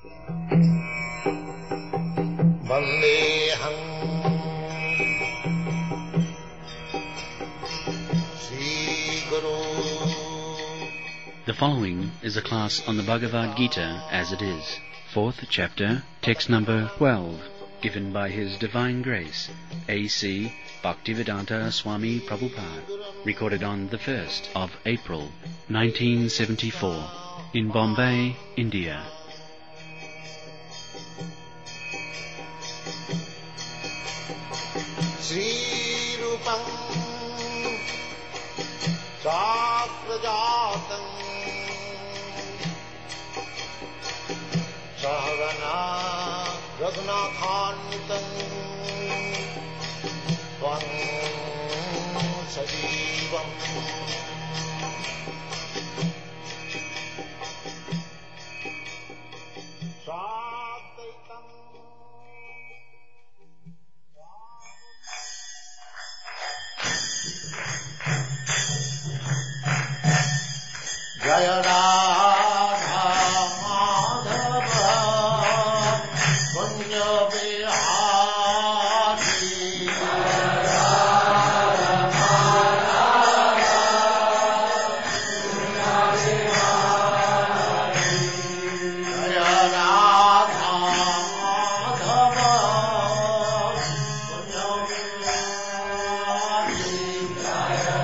Vandeham Sri Guru. The following is a class on the Bhagavad Gita as it is, 4th chapter, text number 12, given by His Divine Grace, A.C. Bhaktivedanta Swami Prabhupada, recorded on the 1st of April, 1974, in Bombay, India. Sri Rupam Sakrajatam Sahagana Raghunathanvitam Tvam Sajivam Sadvaitam Jaya Radha Madhava Punya Bihari Jaya Radha Madhava Punya Bihari Jaya Radha Madhava Punya Bihari Jaya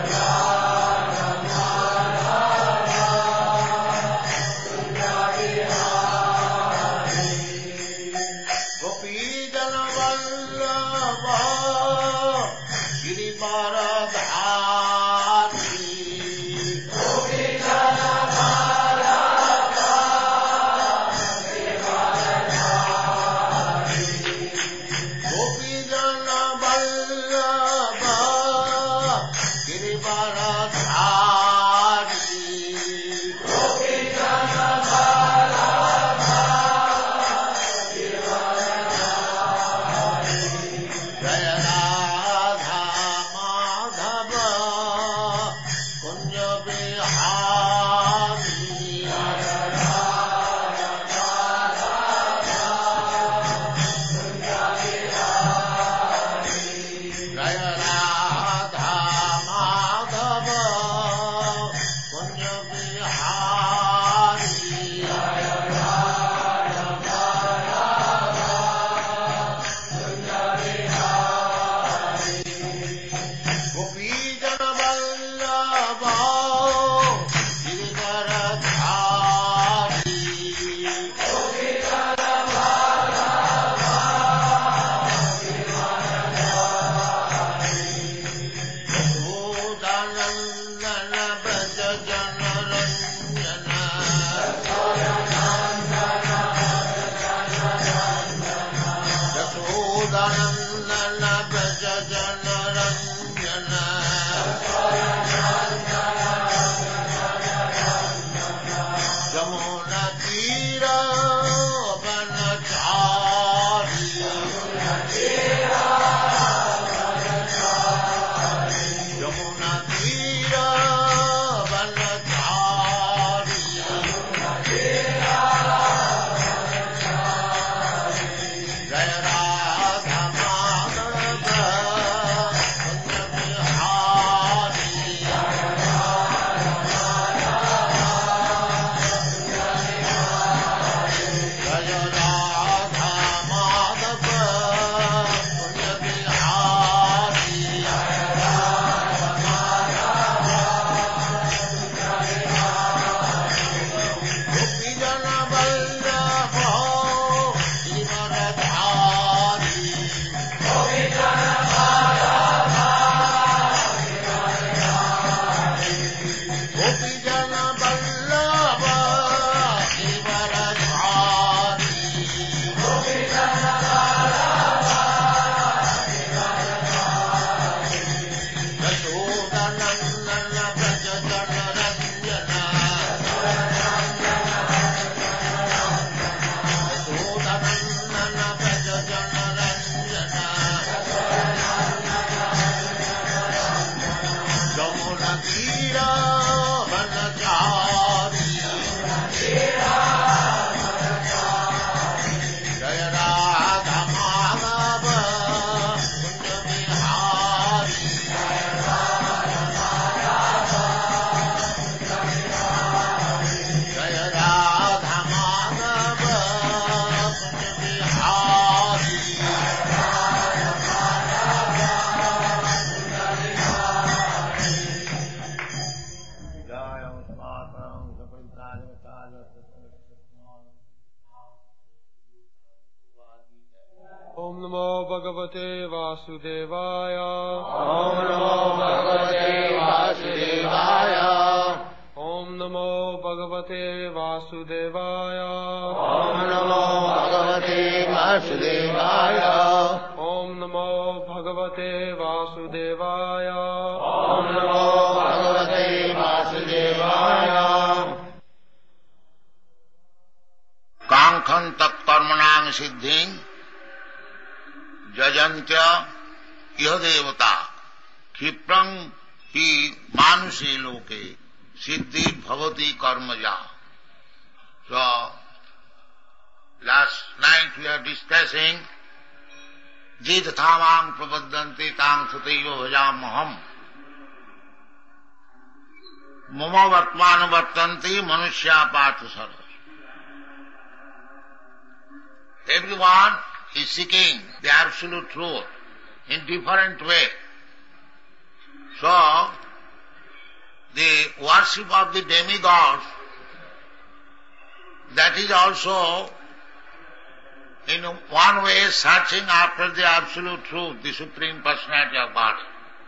Om Namo Bhagavate Vasudevaya. Om Namo Bhagavate Vasudevaya. Om Namo Bhagavate Vasudevaya. Om Namo Bhagavate Vasudevaya. Om Namo Bhagavate Vasudevaya. Om Namo Bhagavate Vasudevaya. कांक्षं तत्कर्मणां सिद्धिं जजन्त्य यह देवता क्षिप्रं हि मानुषे लोके सिद्धि भवति कर्मजा. So, last night we are discussing jit thamang prabodhanti tang sutaiva bhajamaham mama vatmana vattanti manushya partha sarva. Everyone is seeking the absolute truth in different way. So, the worship of the demigods, that is also in one way searching after the absolute truth, the Supreme Personality of Godhead.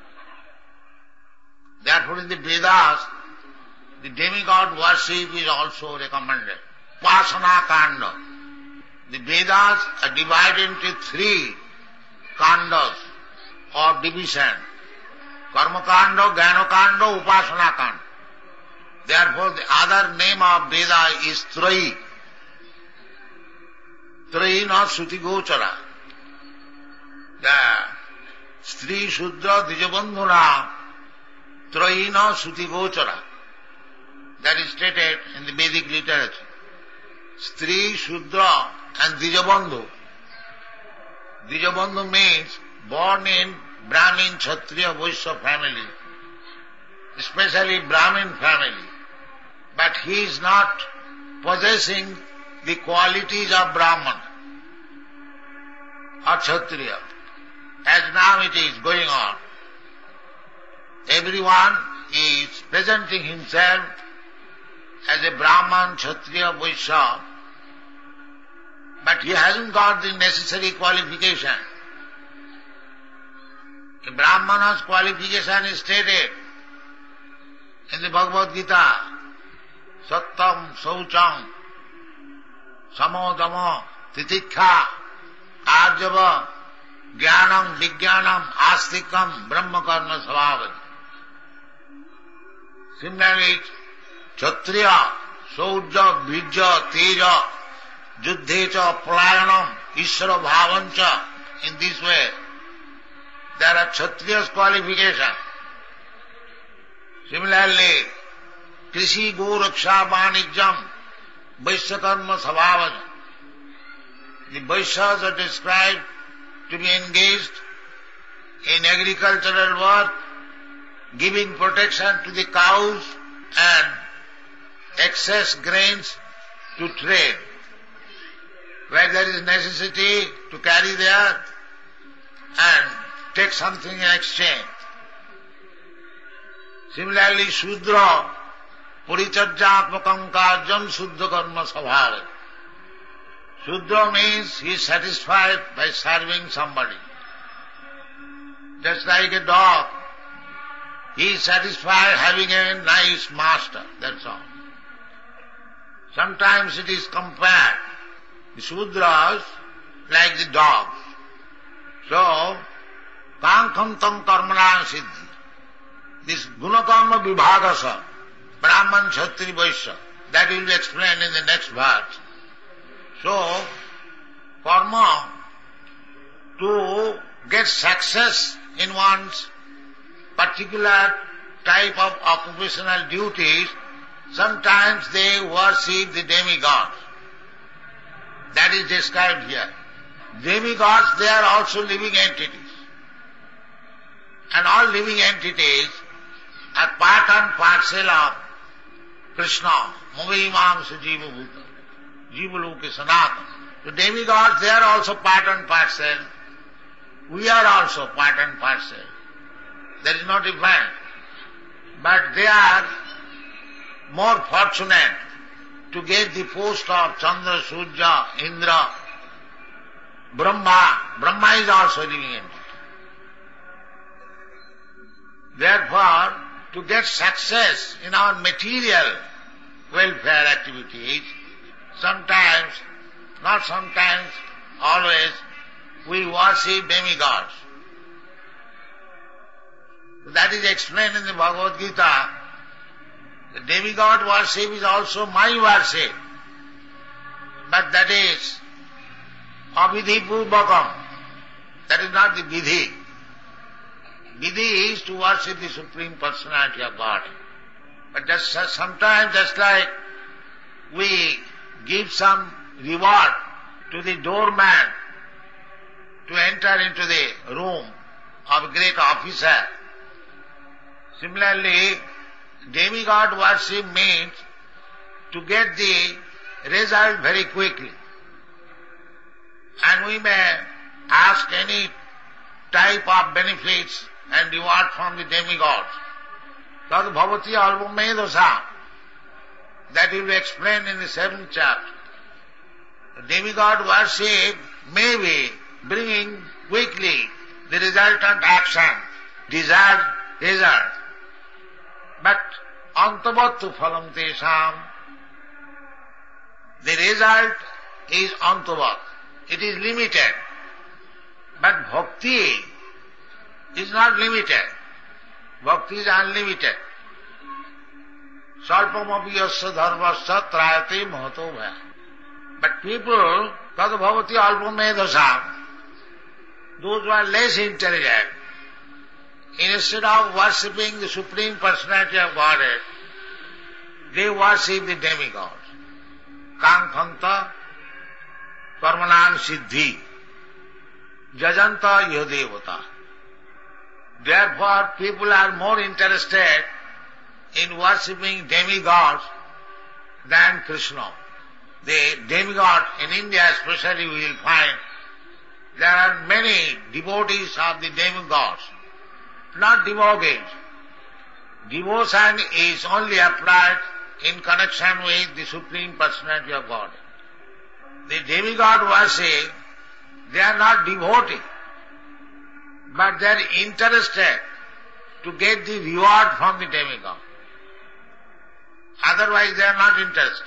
Therefore in the Vedas, the demigod worship is also recommended. Upasana Kanda. The Vedas are divided into 3 kandas or division. Karma Kanda, Jnana Kanda, Upasana Kanda. Therefore the other name of Veda is Trayi. Trayi not Suti Gochara. The Stri Shudra Dijabandhuna Trayi not Suti Gochara. That is stated in the Vedic literature. Stri, Shudra and Dijabandhu. Dijabandhu means born in Brahmin, Kshatriya, Vaishya family, especially Brahmin family. But he is not possessing the qualities of Brahman or Kshatriya. As now it is going on. Everyone is presenting himself as a Brahman, Kshatriya, Vaishya, but he hasn't got the necessary qualification. The Brahmana's qualification is stated in the Bhagavad Gita. Sattam, Saucham, Samodama, Titikha, Arjava, Jnanam, Vijnanam, Astikam, Brahmakarma Savavati. Similarly, Kshatriya, Sauja, Vijja, Teja, Juddhecha, Palayanam, Ishvara Bhavancha. In this way, there are Kshatriya's qualification. Similarly, Krishi, Goraksha, Vanijjam, Vaishyakarma Savavana. The Vaishyas are described to be engaged in agricultural work, giving protection to the cows and excess grains to trade. Where there is necessity to carry there and take something in exchange. Similarly, Shudra, Puricharjatmakam Karjam Suddha Karma Sabhava. Shudra means he is satisfied by serving somebody. Just like a dog, he is satisfied having a nice master, that's all. Sometimes it is compared, the Shudras like the dogs. So, Kankham tam karmanam siddhi. This gunakarma vibhagasa, Brahman, Kshatriya, Vaishya, that will be explained in the next verse. So, karma, to get success in one's particular type of occupational duties, sometimes they worship the demigods. That is described here. Demigods, they are also living entities. And all living entities are part and parcel of Krishna, Mavimamsa Jiva Bhuta, Jiva Loka Sanatana. The demigods, they are also part and parcel. We are also part and parcel. There is no difference. But they are more fortunate to get the post of Chandra, Surya, Indra, Brahma. Brahma is also living entity. Therefore, to get success in our material welfare activities, sometimes, not sometimes, always, we worship demigods. That is explained in the Bhagavad Gita. The demigod worship is also my worship. But that is avidhi purvakam. That is not the vidhi. Vidhi is to worship the Supreme Personality of God. But sometimes just like we give some reward to the doorman to enter into the room of a great officer, similarly, demigod worship means to get the result very quickly. And we may ask any type of benefits and reward from the demigods. Tad bhavati alvamedasa. That will be explained in the 7th chapter. The demigod worship may be bringing quickly the resultant action, desired result. But antavattu phalam tesham, the result is antavat. It is limited. But bhakti is not limited. Bhakti is unlimited. Salpamapi yasya dharmasya trayate mahato bhaya. But people, tad bhavati alpamedasam, those who are less intelligent, instead of worshipping the Supreme Personality of Godhead, they worship the demigods. Kankhanta karmanam siddhi jajanta yadevata. Therefore, people are more interested in worshipping demigods than Krishna. The demigod in India especially we will find there are many devotees of the demigods, not devotees. Devotion is only applied in connection with the Supreme Personality of God. The demigod worship, they are not devotees, but they are interested to get the reward from the demigod. Otherwise they are not interested.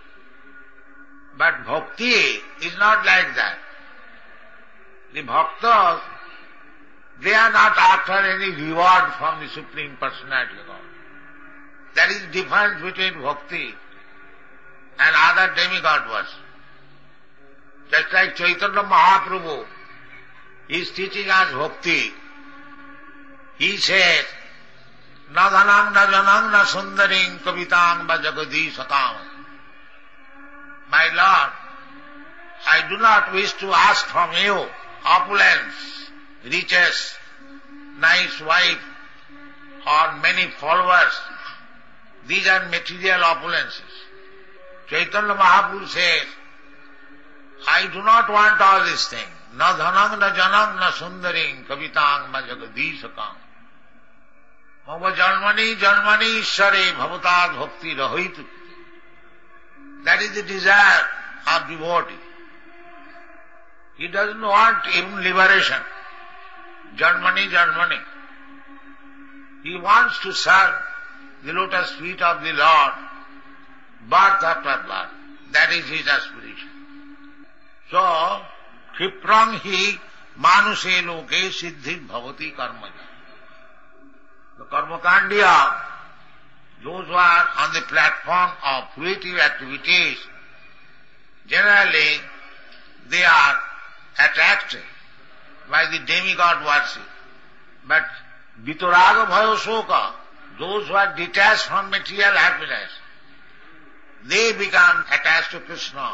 But bhakti is not like that. The bhaktas, they are not after any reward from the Supreme Personality of God. That is the difference between bhakti and other demigod worship. Just like Chaitanya Mahaprabhu is teaching us bhakti. He says, na dhanang na janang na sundaring kavitang va jagadishakam. My Lord, I do not wish to ask from you opulence, riches, nice wife, or many followers. These are material opulences. Chaitanya Mahaprabhu says, I do not want all these things. Na dhanang na janang na sundaring kavitang ma jagadishakam. Mama janmani janmani ishare bhavatad bhakti rahitu. That is the desire of devotee. He doesn't want even liberation. Janmani janmani. He wants to serve the lotus feet of the Lord, birth after birth. That is his aspiration. So, Khiprang hi manuse loke siddhi bhavati karmaja. The karmakandiya, those who are on the platform of creative activities, generally they are attracted by the demigod worship. But vitaraga bhayo soka, those who are detached from material happiness, they become attached to Krishna.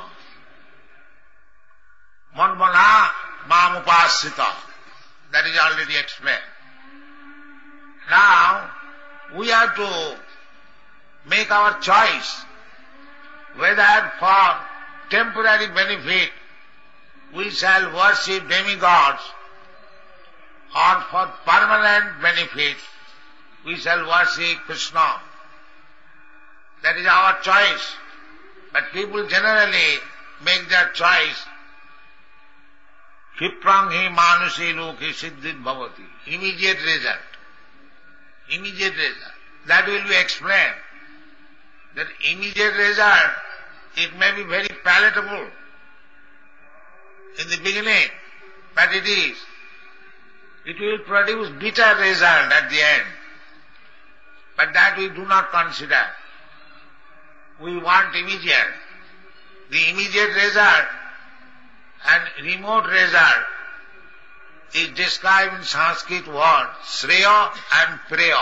Manmana mamupasita, that is already explained. Now, we have to make our choice whether for temporary benefit we shall worship demigods or for permanent benefit we shall worship Krishna. That is our choice. But people generally make their choice. Kshiprang hi manusi loke siddhit bhavati. Immediate result. Immediate result. That will be explained. That immediate result, it may be very palatable in the beginning, but it will produce bitter result at the end. But that we do not consider. We want immediate. The immediate result and remote result is described in Sanskrit word Shreya and Preya.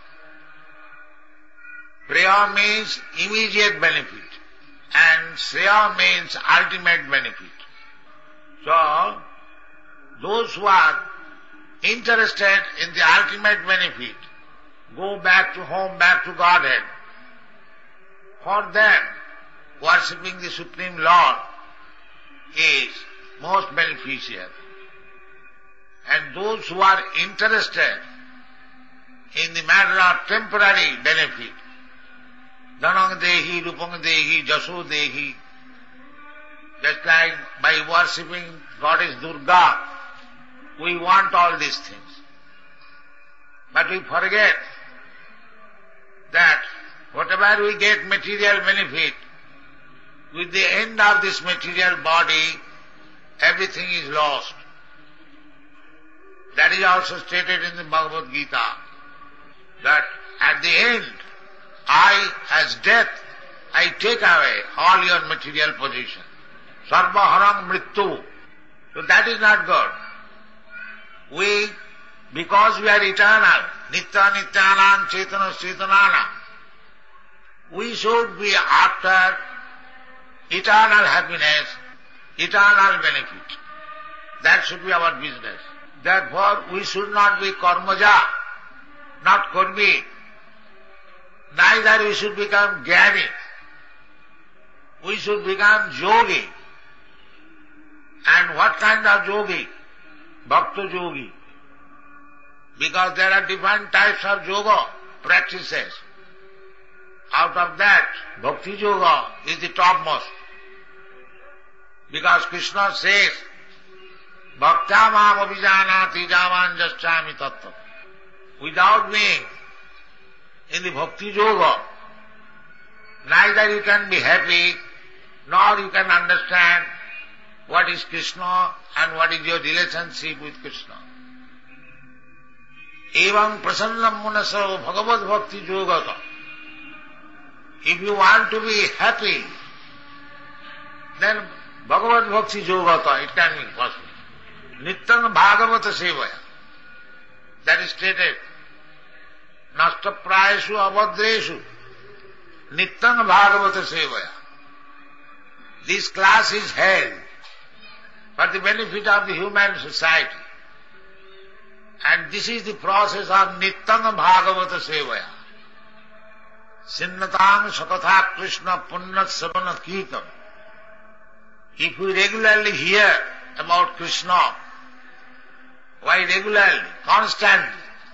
Preya means immediate benefit and Shreya means ultimate benefit. So, those who are interested in the ultimate benefit go back to home, back to Godhead. For them, worshipping the Supreme Lord is most beneficial. And those who are interested in the matter of temporary benefit, Dhanang Dehi, Rupang Dehi, Jaso Dehi, just like by worshipping Goddess Durga, we want all these things. But we forget that whatever we get material benefit, with the end of this material body, everything is lost. That is also stated in the Bhagavad Gita, that at the end, as death, I take away all your material possession. Sarva harang mrityu. So that is not good. Because we are eternal, nitya nityanam chetana chetanana, we should be after eternal happiness, eternal benefit. That should be our business. Therefore, we should not be karmaja, not karmi. Neither we should become jnani. We should become yogi. And what kind of yogi? Bhakta yogi. Because there are different types of yoga practices. Out of that, bhakti yoga is the topmost. Because Krishna says, Bhakta mam abhijanati javan jaschami tattva. Without being in the bhakti yoga, neither you can be happy, nor you can understand what is Krishna and what is your relationship with Krishna. Evam prasannam munasa bhagavad bhakti yogata. If you want to be happy, then bhagavad bhakti yogata, it can be possible. Nityam bhagavata sevaya. That is stated. Nasta prayeshu abhadreshu. Nityam bhagavata sevaya. This class is held for the benefit of the human society. And this is the process of Nityam Bhagavata Sevaya. Sinnatang Sakatha Krishna Punnat Savana Kirtan. If we regularly hear about Krishna, why regularly, constantly?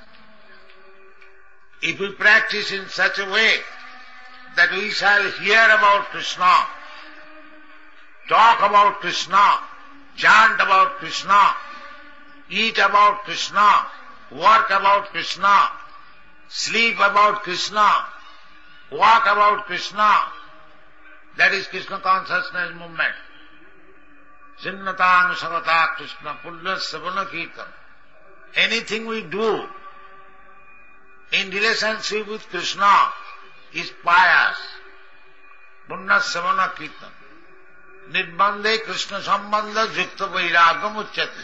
If we practice in such a way that we shall hear about Krishna, talk about Krishna, chant about Krishna, eat about Krishna, work about Krishna, sleep about Krishna, walk about Krishna. That is Krishna consciousness movement. Sinnatang Sagata Krishna Punya Savana Kirtan. Anything we do in relationship with Krishna is pious. Punya Savana Kirtan. Nirbandhe Krishna Sambandha Jukta Vairagam Uchyate.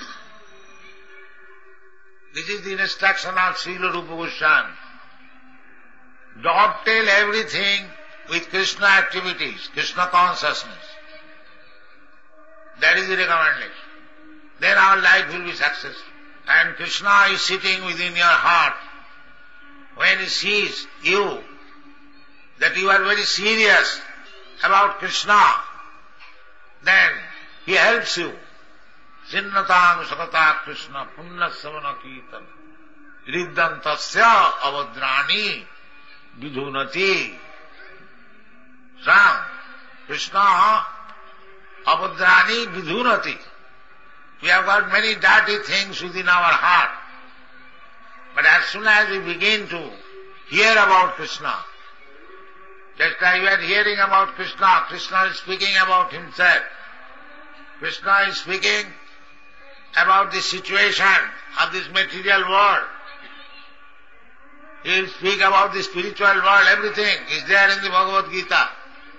This is the instruction of Srila Rupa Goswami. Dovetail everything with Krishna activities, Krishna consciousness. That is the recommendation. Then our life will be successful. And Krishna is sitting within your heart. When he sees you, that you are very serious about Krishna, then he helps you. Sinnatang Sakata Krishna Punya Savana Kirtan Riddhantasya Avadrani Vidhunati. Ram, Krishna abhudrani vidhunati. We have got many dirty things within our heart. But as soon as we begin to hear about Krishna, just like we are hearing about Krishna, Krishna is speaking about himself. Krishna is speaking about the situation of this material world. He will speak about the spiritual world, everything is there in the Bhagavad Gita.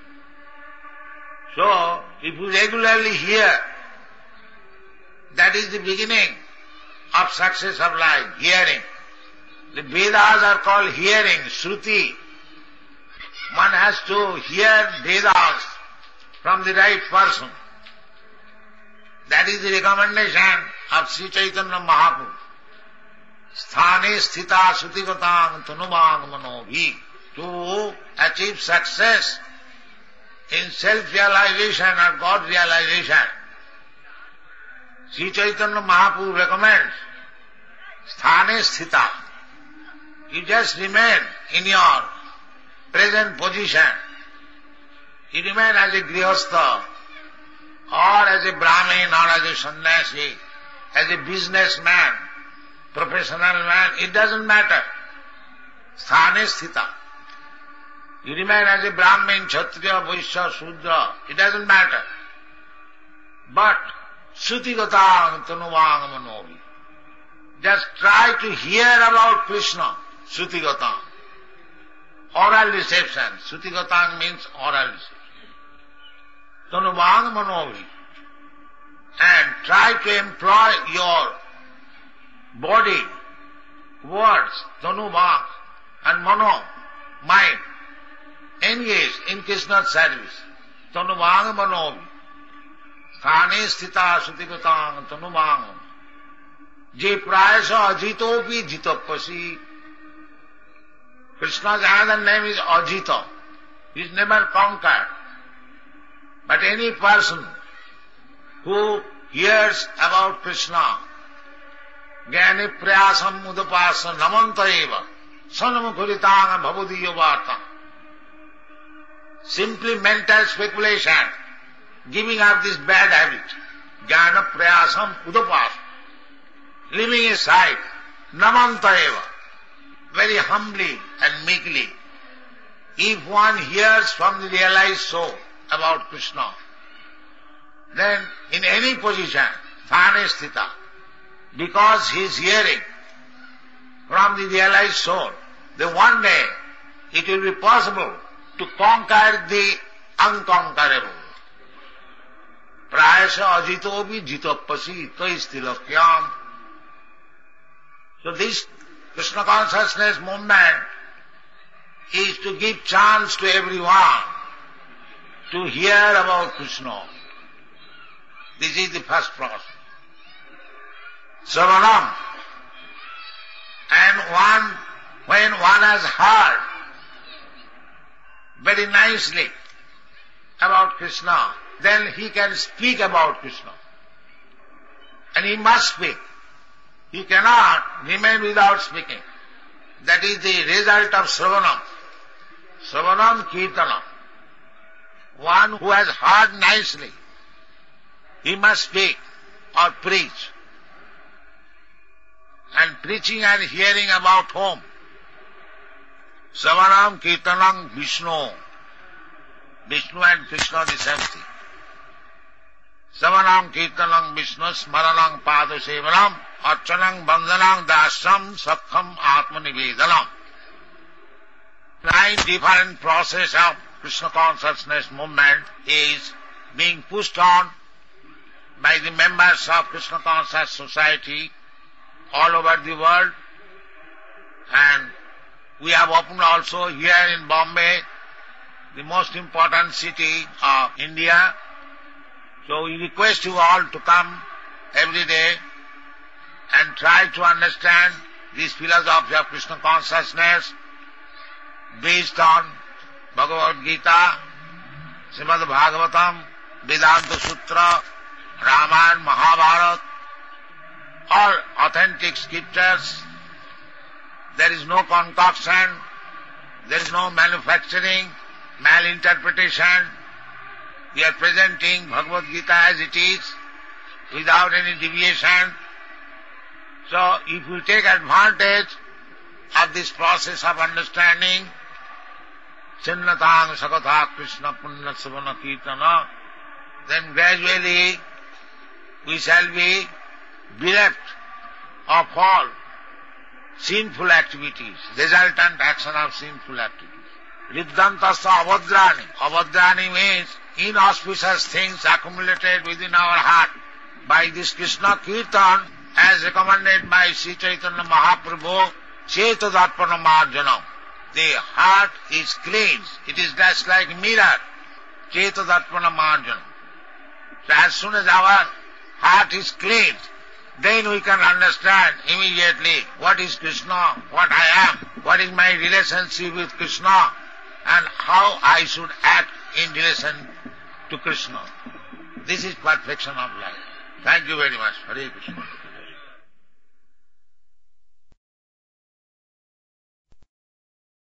So, if you regularly hear, that is the beginning of success of life, hearing. The Vedas are called hearing, Shruti. One has to hear Vedas from the right person. That is the recommendation of Sri Chaitanya Mahaprabhu. Sthane sthita sutigatang tanubang manobhi. To achieve success in self-realization or God realization, Sri Chaitanya Mahaprabhu recommends sthane sthita. You just remain in your present position. You remain as a grihastha, or as a Brahmin, or as a sannyasi, as a businessman, professional man, it doesn't matter. Sthane sthita. You remain as a Brahmin, Kshatriya, Vaishya, Shudra, it doesn't matter. But Shruti-gatang tanuvang manovi. Just try to hear about Krishna, Shruti-gatang. Oral reception. Shruti-gatang means oral reception. Tanuvang manovi. And try to employ your body, words, tanuvang and mano, mind, engage in Krishna's service. Tanuvang manovi. Sthane sthita shruti-gatang tanuvang. Je prayasa ajitopi jitapasi. Krishna's another name is Ajita. He is never conquered. But any person who hears about Krishna, jnani prayasam udapasa namanta eva sanamukhuritanga bhavadiya varta. Simply mental speculation, giving up this bad habit, jnana prayasam udapasa, leaving aside, namanta eva, very humbly and meekly. If one hears from the realized soul about Krishna, then in any position, sthane sthita, because he is hearing from the realized soul, then one day it will be possible to conquer the unconquerable. Prayasa ajitopi jitapasi taistilakyam. So this Krishna consciousness movement is to give chance to everyone to hear about Krishna. This is the first process. Savanam. And when one has heard very nicely about Krishna, then he can speak about Krishna. And he must speak. He cannot remain without speaking. That is the result of Sravanam. Sravanam Kirtanam. One who has heard nicely, he must speak or preach. And preaching and hearing about whom? Sravanam Kirtanam Vishnu. Vishnu and Krishna the same thing. Sravanam Kirtanam Vishnu Smaranam Padasevanam Archanam Bandhanam Dasam Sakham Atmanivedanam. 9 different process of Krishna consciousness movement is being pushed on by the members of Krishna Conscious Society all over the world, and we have opened also here in Bombay, the most important city of India. So we request you all to come every day and try to understand this philosophy of Krishna consciousness based on Bhagavad Gita, Srimad Bhagavatam, Vedanta Sutra, Ramayana, Mahabharata, all authentic scriptures. There is no concoction, there is no manufacturing, malinterpretation. We are presenting Bhagavad Gita as it is, without any deviation. So if we take advantage of this process of understanding, Chinnatang Sakatha Krishna Punna Savana Kirtana, then gradually we shall be bereft of all sinful activities, resultant action of sinful activities. Riddhantasa avadrani. Avadrani means inauspicious things accumulated within our heart. By this Krishna Kirtan, as recommended by Sri Chaitanya Mahaprabhu, Chetadarpana Marjanam. The heart is cleansed. It is just like mirror. Chetadarpana Marjanam. So as soon as our heart is cleansed, then we can understand immediately what is Krishna, what I am, what is my relationship with Krishna, and how I should act in relation to Krishna. This is perfection of life. Thank you very much. Hare Krishna.